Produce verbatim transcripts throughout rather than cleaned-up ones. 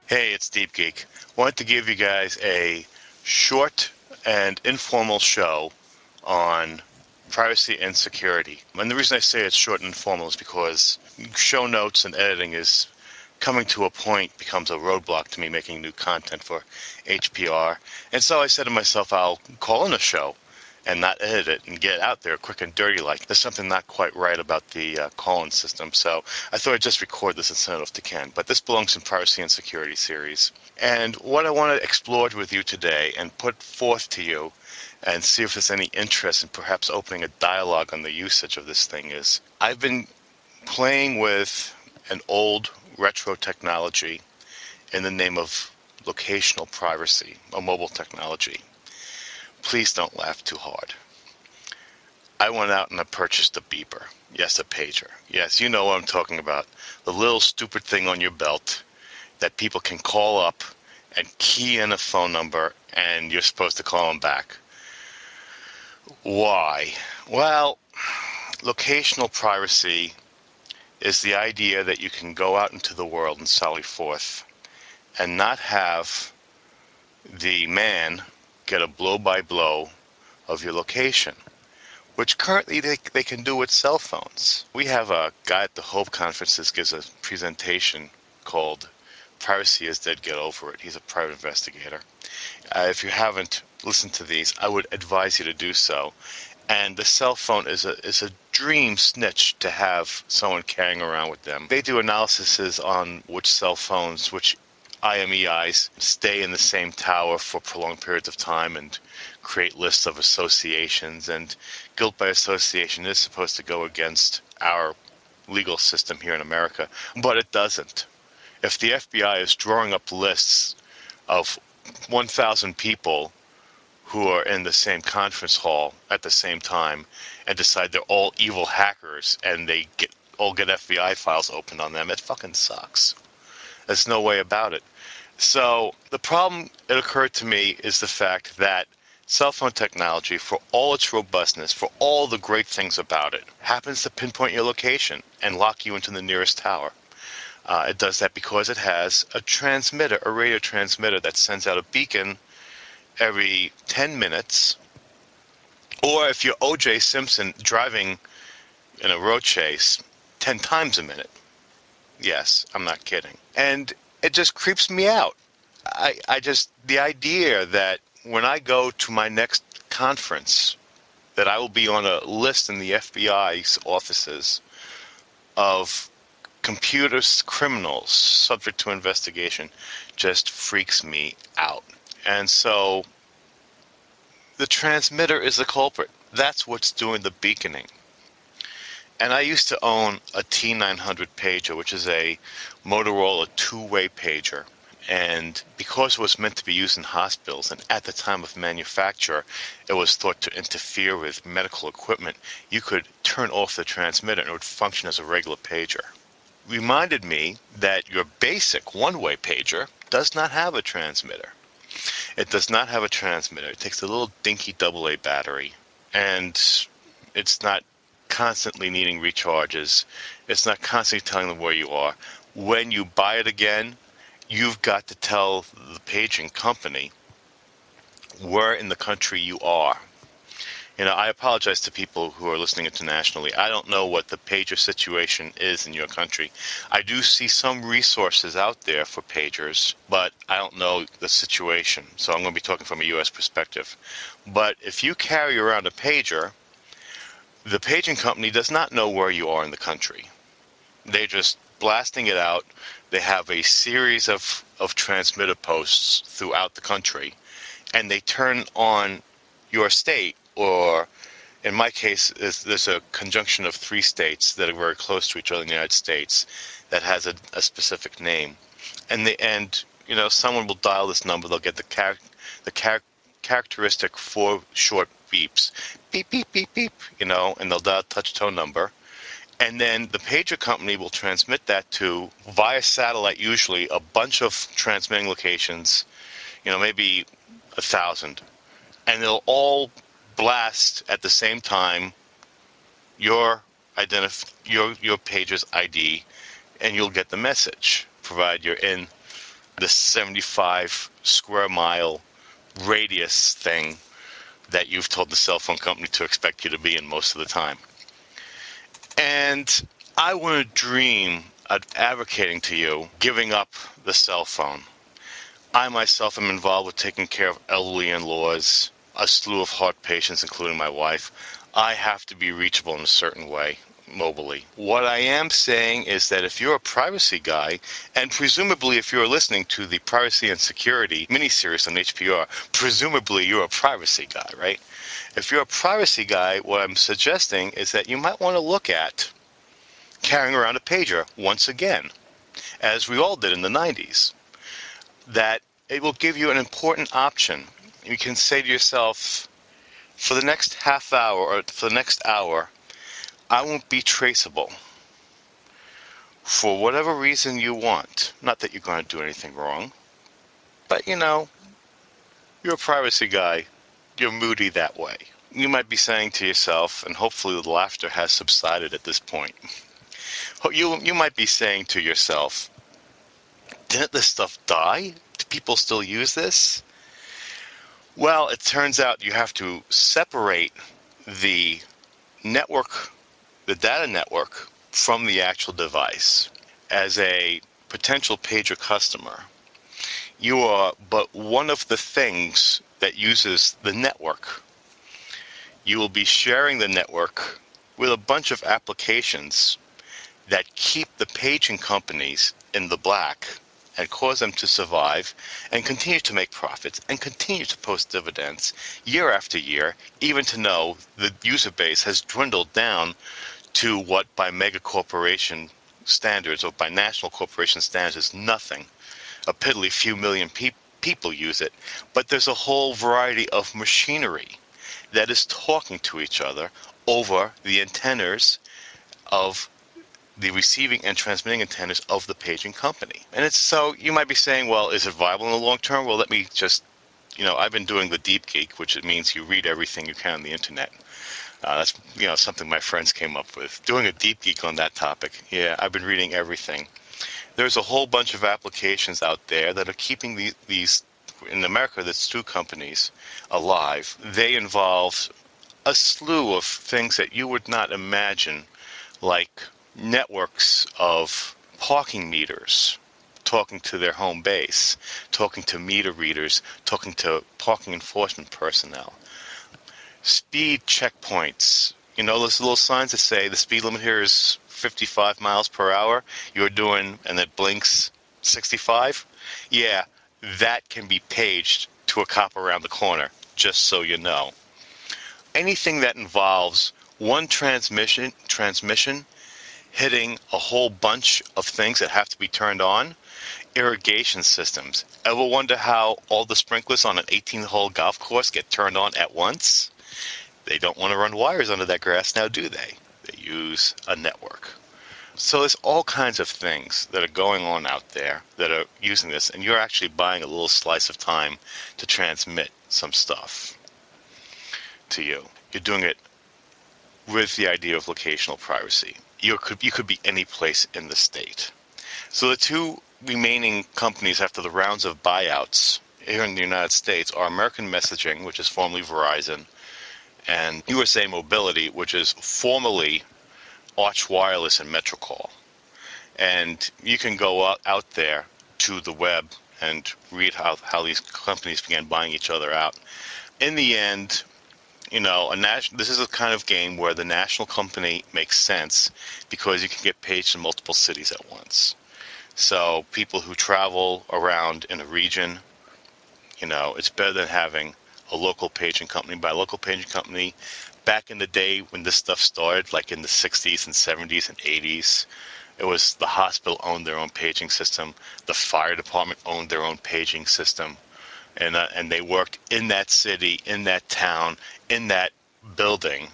Hey, it's Deep Geek. Wanted to give you guys a short and informal show on privacy and security. And the reason I say it's short and informal is because show notes and editing is coming to a point becomes a roadblock to me making new content for H P R. And so I said to myself, I'll call in a show and not edit it and get it out there quick and dirty like. There's something not quite right about the uh, call-in system, so I thought I'd just record this and send it off to Ken. But this belongs in Privacy and Security series. And what I want to explore with you today and put forth to you and see if there's any interest in perhaps opening a dialogue on the usage of this thing is, I've been playing with an old retro technology in the name of locational privacy, a mobile technology. Please don't laugh too hard. I went out and I purchased a beeper. Yes, a pager. Yes, you know what I'm talking about. The little stupid thing on your belt that people can call up and key in a phone number and you're supposed to call them back. Why? Well, locational privacy is the idea that you can go out into the world and sally forth and not have the man get a blow-by-blow of your location, which currently they, they can do with cell phones. We have a guy at the Hope Conferences gives a presentation called Privacy is Dead, Get Over It. He's a private investigator. Uh, if you haven't listened to these, I would advise you to do so. And the cell phone is a is a dream snitch to have someone carrying around with them. They do analyses on which cell phones, which I M E Is stay in the same tower for prolonged periods of time and create lists of associations. And guilt by association is supposed to go against our legal system here in America, but it doesn't. If the F B I is drawing up lists of one thousand people who are in the same conference hall at the same time and decide they're all evil hackers and they get all get F B I files opened on them, it fucking sucks. There's no way about it. So the problem that occurred to me is the fact that cell phone technology, for all its robustness, for all the great things about it, happens to pinpoint your location and lock you into the nearest tower. Uh, it does that because it has a transmitter, a radio transmitter that sends out a beacon every ten minutes. Or if you're O J Simpson driving in a road chase, ten times a minute. Yes, I'm not kidding. And it just creeps me out. I, I just, the idea that when I go to my next conference, that I will be on a list in the F B I's offices of computer criminals subject to investigation just freaks me out. And so the transmitter is the culprit. That's what's doing the beaconing. And I used to own a T nine hundred pager, which is a Motorola two-way pager. And because it was meant to be used in hospitals, and at the time of manufacture, it was thought to interfere with medical equipment, you could turn off the transmitter and it would function as a regular pager. Reminded me that your basic one-way pager does not have a transmitter. It does not have a transmitter. It takes a little dinky double A battery, and it's not constantly needing recharges. It's not constantly telling them where you are. When you buy it again, you've got to tell the paging company where in the country you are. You know, I apologize to people who are listening internationally. I don't know what the pager situation is in your country. I do see some resources out there for pagers, but I don't know the situation. So I'm going to be talking from a U S perspective. But if you carry around a pager, the paging company does not know where you are in the country. They're just blasting it out. They have a series of, of transmitter posts throughout the country, and they turn on your state, or in my case, there's a conjunction of three states that are very close to each other in the United States that has a, a specific name. And the and you know, someone will dial this number. They'll get the char- the char- characteristic four short beeps, beep beep beep beep. You know, and they'll dial a touch tone number. And then the pager company will transmit that to, via satellite usually, a bunch of transmitting locations, you know, maybe a thousand. And they'll all blast at the same time your identif- your your pager's I D, and you'll get the message, provided you're in the seventy-five square mile radius thing that you've told the cell phone company to expect you to be in most of the time. And I wouldn't dream of advocating to you giving up the cell phone. I myself am involved with taking care of elderly in-laws, a slew of heart patients, including my wife. I have to be reachable in a certain way, mobily. What I am saying is that if you're a privacy guy, and presumably if you're listening to the Privacy and Security miniseries on H P R, presumably you're a privacy guy, right? If you're a privacy guy, what I'm suggesting is that you might want to look at carrying around a pager once again, as we all did in the nineties. That it will give you an important option. You can say to yourself, for the next half hour or for the next hour, I won't be traceable for whatever reason you want. Not that you're going to do anything wrong, but you know, you're a privacy guy. You're moody that way. You might be saying to yourself, and hopefully the laughter has subsided at this point. You, you might be saying to yourself, didn't this stuff die? Do people still use this? Well, it turns out you have to separate the network, the data network, from the actual device. As a potential pager customer, you are but one of the things that uses the network. You will be sharing the network with a bunch of applications that keep the paging companies in the black and cause them to survive and continue to make profits and continue to post dividends year after year, even to know the user base has dwindled down to what by mega corporation standards or by national corporation standards is nothing. A piddly few million pe- people use it, but there's a whole variety of machinery that is talking to each other over the antennas of the receiving and transmitting antennas of the paging company. And it's so you might be saying, well, is it viable in the long term? Well, let me just, you know, I've been doing the deep geek, which it means you read everything you can on the internet. Uh, that's, you know, something my friends came up with. Doing a deep geek on that topic. Yeah, I've been reading everything. There's a whole bunch of applications out there that are keeping the, these, in America, that's two companies alive. They involve a slew of things that you would not imagine, like networks of parking meters talking to their home base, talking to meter readers, talking to parking enforcement personnel. Speed checkpoints. You know those little signs that say the speed limit here is fifty-five miles per hour? You're doing, and it blinks sixty-five? Yeah, that can be paged to a cop around the corner, just so you know. Anything that involves one transmission transmission hitting a whole bunch of things that have to be turned on. Irrigation systems. Ever wonder how all the sprinklers on an eighteen-hole golf course get turned on at once? They don't want to run wires under that grass now, do they? They use a network. So there's all kinds of things that are going on out there that are using this, and you're actually buying a little slice of time to transmit some stuff to you. You're doing it with the idea of locational privacy. You could, you could be any place in the state. So the two remaining companies after the rounds of buyouts here in the United States are American Messaging, which is formerly Verizon, and U S A Mobility, which is formerly Arch Wireless and Metrocall. And you can go out, out there to the web and read how, how these companies began buying each other out. In the end, you know, a nation, this is a kind of game where the national company makes sense because you can get paged in multiple cities at once. So people who travel around in a region, you know, it's better than having a local paging company. By local paging company, back in the day when this stuff started, like in the sixties and seventies and eighties, it was the hospital owned their own paging system. The fire department owned their own paging system. And, uh, and they worked in that city, in that town, in that building.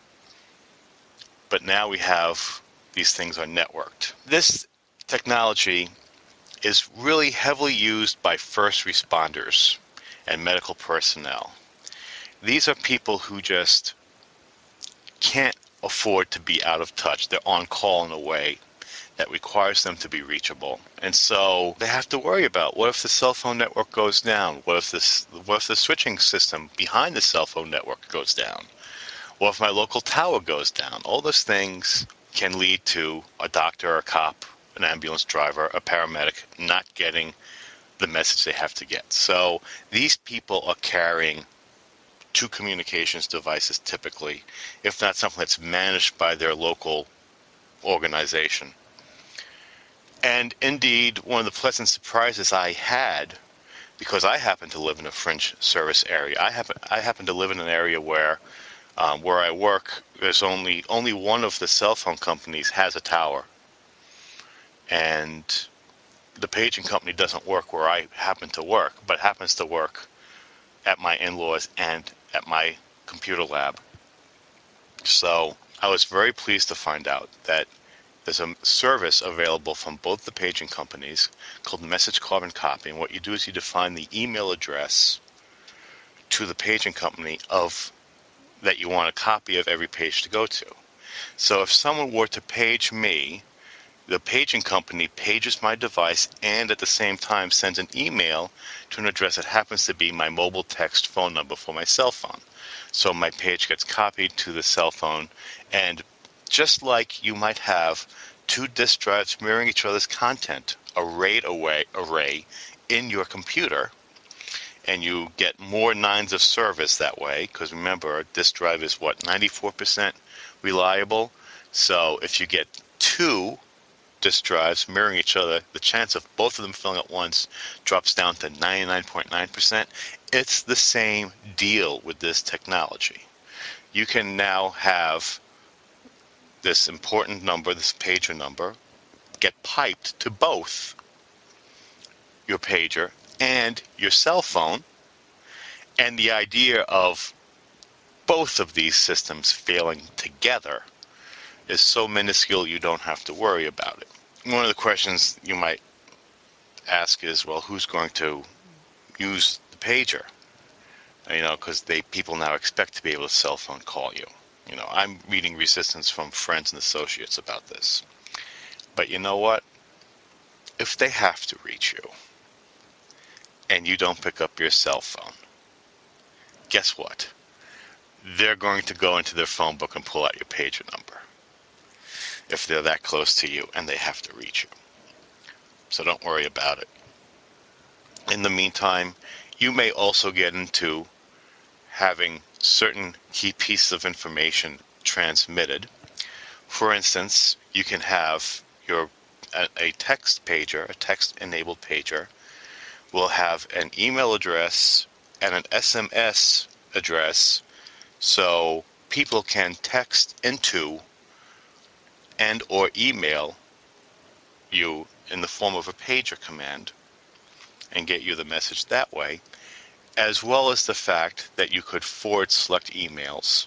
But now we have these things are networked. This technology is really heavily used by first responders and medical personnel. These are people who just can't afford to be out of touch. They're on call in a way that requires them to be reachable. And so they have to worry about, what if the cell phone network goes down? What if this what if the switching system behind the cell phone network goes down? What if my local tower goes down? All those things can lead to a doctor, a cop, an ambulance driver, a paramedic not getting the message they have to get. So these people are carrying two communications devices typically, if not something that's managed by their local organization. And indeed, one of the pleasant surprises I had, because I happen to live in a fringe service area, I happen I happen to live in an area where um, where I work, there's only only one of the cell phone companies has a tower, and the paging company doesn't work where I happen to work, but happens to work at my in-laws and at my computer lab. So I was very pleased to find out that there's a service available from both the paging companies called Message Carbon Copy. And what you do is you define the email address to the paging company of that you want a copy of every page to go to. So if someone were to page me, the paging company pages my device and at the same time sends an email to an address that happens to be my mobile text phone number for my cell phone. So my page gets copied to the cell phone, and just like you might have two disk drives mirroring each other's content, a RAID array, array in your computer, and you get more nines of service that way, because remember, a disk drive is what, ninety-four percent reliable? So if you get two disk drives mirroring each other, the chance of both of them filling at once drops down to ninety-nine point nine percent. It's the same deal with this technology. You can now have this important number, this pager number, get piped to both your pager and your cell phone. And the idea of both of these systems failing together is so minuscule you don't have to worry about it. One of the questions you might ask is, well, who's going to use the pager? You know, because they people now expect to be able to cell phone call you. You know, I'm meeting resistance from friends and associates about this. But you know what? If they have to reach you and you don't pick up your cell phone, guess what? They're going to go into their phone book and pull out your pager number if they're that close to you and they have to reach you. So don't worry about it. In the meantime, you may also get into having certain key pieces of information transmitted. For instance, you can have your a, a text pager, a text-enabled pager, will have an email address and an S M S address, so people can text into and or email you in the form of a pager command and get you the message that way, as well as the fact that you could forward select emails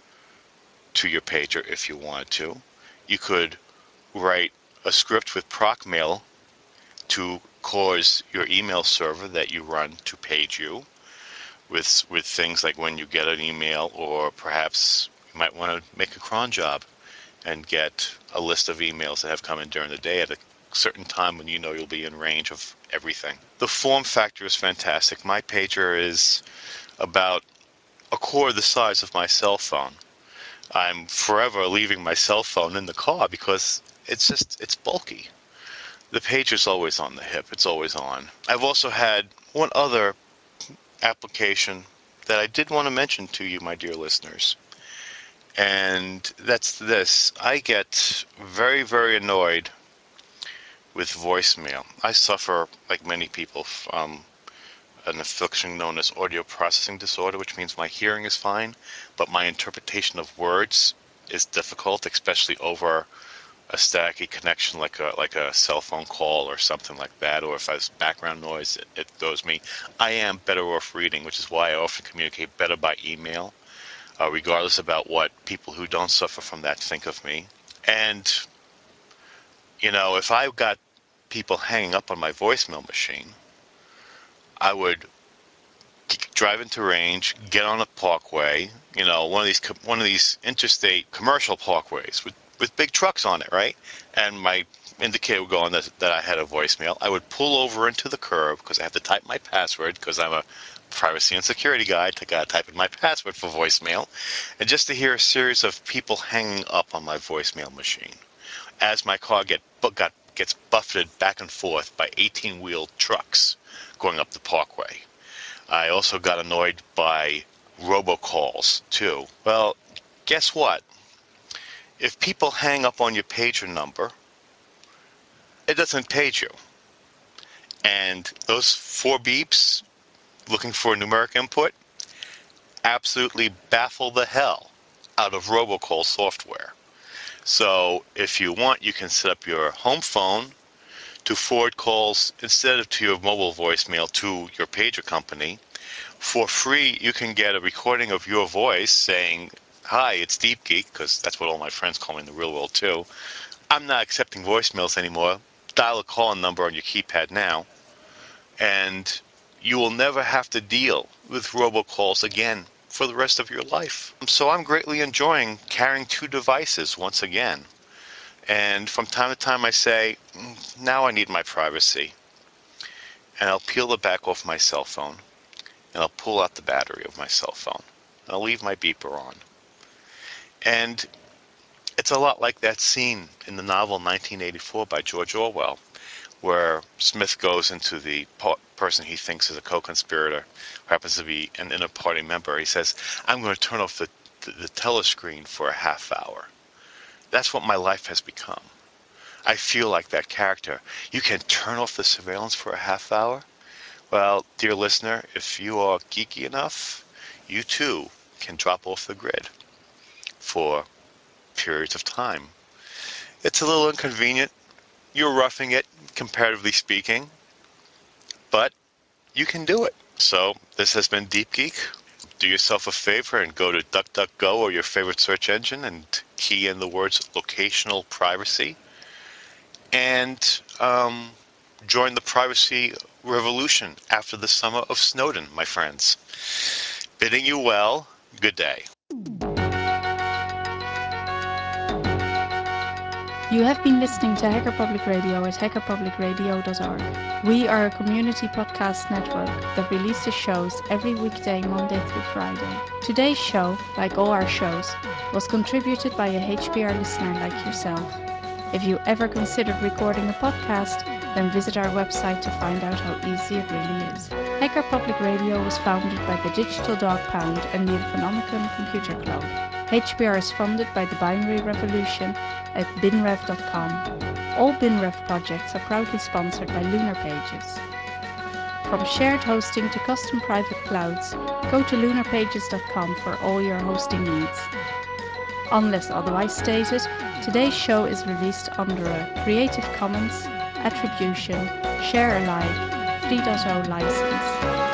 to your pager if you wanted to. You could write a script with Procmail to cause your email server that you run to page you with with things like when you get an email, or perhaps you might want to make a cron job and get a list of emails that have come in during the day at a certain time when you know you'll be in range of everything. The form factor is fantastic. My pager is about a quarter the size of my cell phone. I'm forever leaving my cell phone in the car because it's just, it's bulky. The pager's always on the hip. It's always on. I've also had one other application that I did want to mention to you, my dear listeners. And that's this. I get very, very annoyed with voicemail. I suffer, like many people, from an affliction known as audio processing disorder, which means my hearing is fine, but my interpretation of words is difficult, especially over a staticky connection like a like a cell phone call or something like that, or if there's background noise, it, it throws me. I am better off reading, which is why I often communicate better by email, uh, regardless about what people who don't suffer from that think of me. And, you know, if I got people hanging up on my voicemail machine, I would drive into range, get on a parkway, you know, one of these one of these interstate commercial parkways with with big trucks on it, right? And my indicator would go on that, that I had a voicemail. I would pull over into the curb because I have to type my password because I'm a privacy and security guy. I got to type in my password for voicemail. And just to hear a series of people hanging up on my voicemail machine as my car get, got, gets buffeted back and forth by eighteen-wheeled trucks going up the parkway. I also got annoyed by robocalls, too. Well, guess what? If people hang up on your pager number, it doesn't page you. And those four beeps looking for numeric input absolutely baffle the hell out of robocall software. So if you want, you can set up your home phone to forward calls instead of to your mobile voicemail to your pager company. For free, you can get a recording of your voice saying, "Hi, it's Deep Geek," because that's what all my friends call me in the real world too. "I'm not accepting voicemails anymore. Dial a call-in number on your keypad now." And you will never have to deal with robocalls again for the rest of your life. So I'm greatly enjoying carrying two devices once again. And from time to time I say, now I need my privacy. And I'll peel the back off my cell phone. And I'll pull out the battery of my cell phone. And I'll leave my beeper on. And it's a lot like that scene in the novel nineteen eighty-four by George Orwell, where Smith goes into the person he thinks is a co-conspirator, who happens to be an inner party member. He says, "I'm going to turn off the, the, the telescreen for a half hour." That's what my life has become. I feel like that character. You can turn off the surveillance for a half hour? Well, dear listener, if you are geeky enough, you too can drop off the grid for periods of time. It's a little inconvenient. You're roughing it, comparatively speaking, but you can do it. So this has been Deep Geek. Do yourself a favor and go to DuckDuckGo or your favorite search engine and key in the words locational privacy and um, join the privacy revolution after the summer of Snowden, my friends. Bidding you well, good day. You have been listening to Hacker Public Radio at hacker public radio dot org. We are a community podcast network that releases shows every weekday, Monday through Friday. Today's show, like all our shows, was contributed by a H P R listener like yourself. If you ever considered recording a podcast, then visit our website to find out how easy it really is. Hacker Public Radio was founded by the Digital Dog Pound and the Infonomicon Computer Club. H P R is funded by the Binary Revolution at binrev dot com. All BinRev projects are proudly sponsored by Lunar Pages. From shared hosting to custom private clouds, go to lunar pages dot com for all your hosting needs. Unless otherwise stated, today's show is released under a Creative Commons Attribution Share Alike three point oh license.